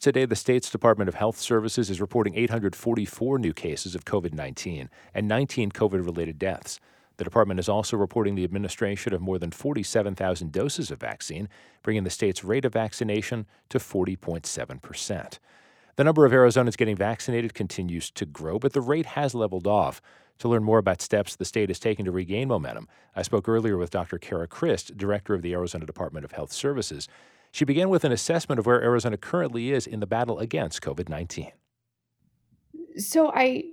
today, the state's Department of Health Services is reporting 844 new cases of COVID-19 and 19 COVID-related deaths. The department is also reporting the administration of more than 47,000 doses of vaccine, bringing the state's rate of vaccination to 40.7%. The number of Arizonans getting vaccinated continues to grow, but the rate has leveled off. To learn more about steps the state is taking to regain momentum, I spoke earlier with Dr. Kara Christ, director of the Arizona Department of Health Services. She began with an assessment of where Arizona currently is in the battle against COVID-19. So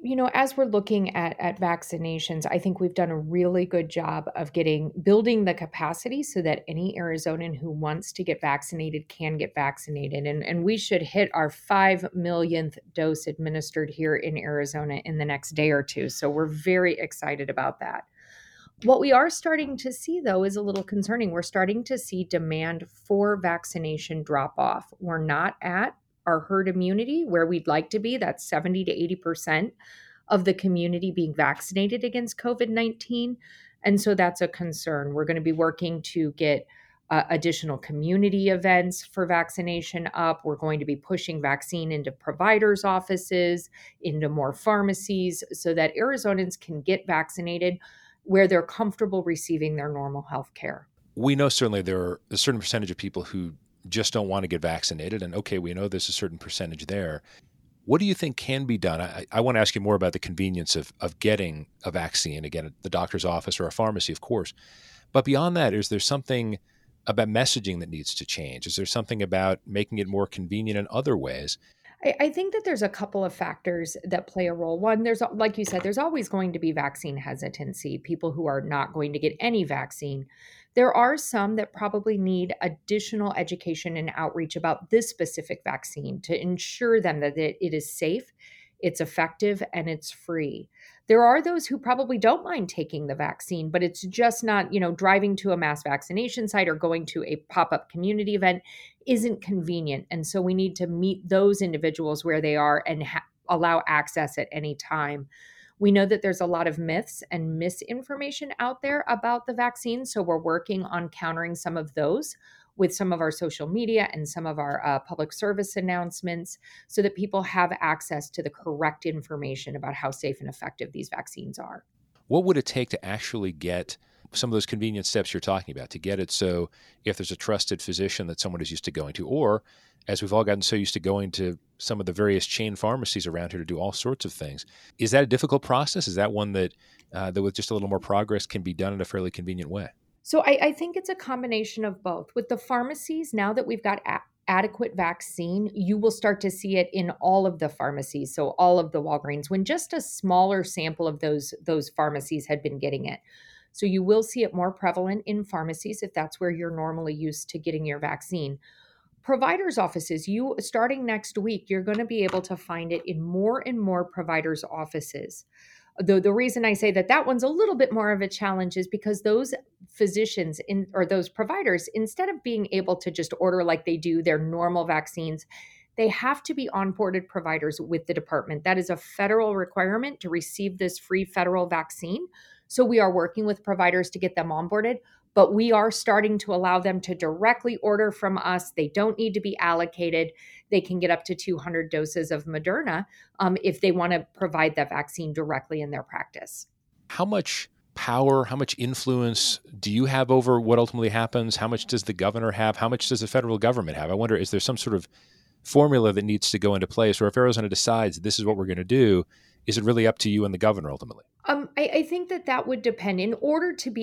as we're looking at vaccinations, I think we've done a really good job of building the capacity so that any Arizonan who wants to get vaccinated can get vaccinated. And we should hit our 5 millionth dose administered here in Arizona in the next day or two. So we're very excited about that. What we are starting to see, though, is a little concerning. We're starting to see demand for vaccination drop off. We're not at our herd immunity where we'd like to be. That's 70 to 80% of the community being vaccinated against COVID-19. And so that's a concern. We're going to be working to get additional community events for vaccination up. We're going to be pushing vaccine into providers' offices, into more pharmacies, so that Arizonans can get vaccinated where they're comfortable receiving their normal health care. We know certainly there are a certain percentage of people who just don't want to get vaccinated. And okay, we know there's a certain percentage there. What do you think can be done? I want to ask you more about the convenience of getting a vaccine, again, at the doctor's office or a pharmacy, of course. But beyond that, is there something about messaging that needs to change? Is there something about making it more convenient in other ways? I think that there's a couple of factors that play a role. One, like you said, there's always going to be vaccine hesitancy, people who are not going to get any vaccine. There are some that probably need additional education and outreach about this specific vaccine to ensure them that it is safe, it's effective, and it's free. There are those who probably don't mind taking the vaccine, but it's just not, driving to a mass vaccination site or going to a pop-up community event isn't convenient. And so we need to meet those individuals where they are and allow access at any time. We know that there's a lot of myths and misinformation out there about the vaccine. So we're working on countering some of those with some of our social media and some of our public service announcements so that people have access to the correct information about how safe and effective these vaccines are. What would it take to actually get some of those convenient steps you're talking about, to get it so if there's a trusted physician that someone is used to going to, or as we've all gotten so used to going to some of the various chain pharmacies around here to do all sorts of things, is that a difficult process? Is that one that with just a little more progress can be done in a fairly convenient way? So I think it's a combination of both. With the pharmacies, now that we've got adequate vaccine, you will start to see it in all of the pharmacies, so all of the Walgreens, when just a smaller sample of those pharmacies had been getting it. So you will see it more prevalent in pharmacies if that's where you're normally used to getting your vaccine. Providers' offices, starting next week, you're going to be able to find it in more and more providers' offices. The reason I say that one's a little bit more of a challenge is because those physicians or those providers, instead of being able to just order like they do their normal vaccines, they have to be onboarded providers with the department. That is a federal requirement to receive this free federal vaccine. So we are working with providers to get them onboarded, but we are starting to allow them to directly order from us. They don't need to be allocated. They can get up to 200 doses of Moderna if they want to provide that vaccine directly in their practice. How much power, how much influence do you have over what ultimately happens? How much does the governor have? How much does the federal government have? I wonder, is there some sort of formula that needs to go into place? Or if Arizona decides this is what we're going to do, is it really up to you and the governor ultimately? I think that would depend. In order to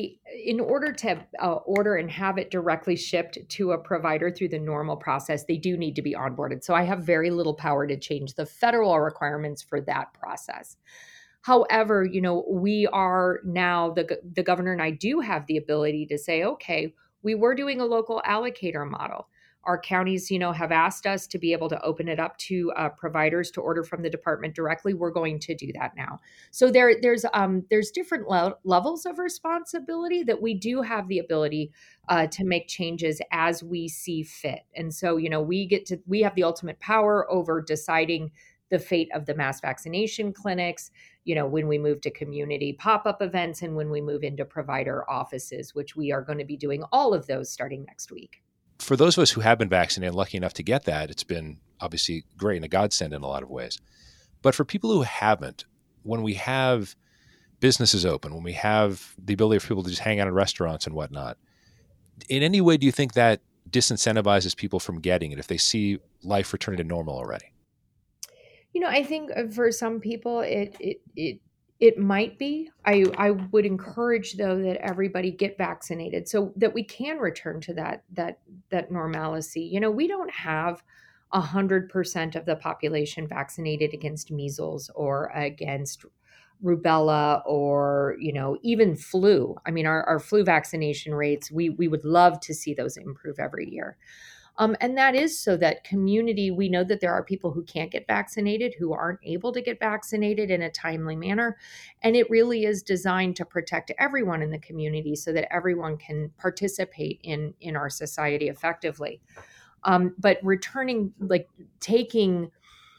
order and have it directly shipped to a provider through the normal process, they do need to be onboarded. So I have very little power to change the federal requirements for that process. However, we are now, the governor and I do have the ability to say, okay, we were doing a local allocator model. Our counties, have asked us to be able to open it up to providers to order from the department directly. We're going to do that now. So there's different levels of responsibility that we do have the ability to make changes as we see fit. And so, we have the ultimate power over deciding the fate of the mass vaccination clinics, when we move to community pop-up events and when we move into provider offices, which we are going to be doing all of those starting next week. for those of us who have been vaccinated and lucky enough to get that, it's been obviously great and a godsend in a lot of ways. But for people who haven't, when we have businesses open, when we have the ability for people to just hang out in restaurants and whatnot, in any way do you think that disincentivizes people from getting it if they see life returning to normal already? I think for some people it might be. I would encourage though that everybody get vaccinated so that we can return to that normalcy. We don't have 100% of the population vaccinated against measles or against rubella or even flu. I mean, our flu vaccination rates, we would love to see those improve every year. And that is so that community, we know that there are people who can't get vaccinated, who aren't able to get vaccinated in a timely manner. And it really is designed to protect everyone in the community so that everyone can participate in our society effectively. But returning, like taking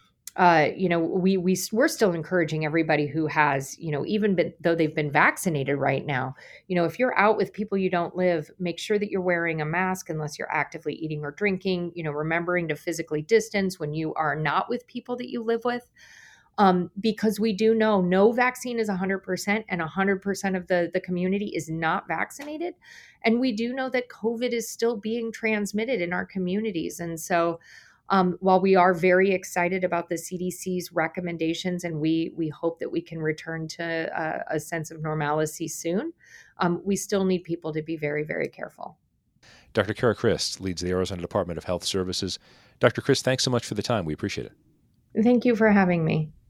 we're still encouraging everybody who has, even though they've been vaccinated right now, if you're out with people you don't live, make sure that you're wearing a mask unless you're actively eating or drinking, remembering to physically distance when you are not with people that you live with. Because we do know no vaccine is 100% and 100% of the community is not vaccinated. And we do know that COVID is still being transmitted in our communities. And so while we are very excited about the CDC's recommendations and we hope that we can return to a sense of normalcy soon, we still need people to be very, very careful. Dr. Kara Christ leads the Arizona Department of Health Services. Dr. Christ, thanks so much for the time. We appreciate it. Thank you for having me.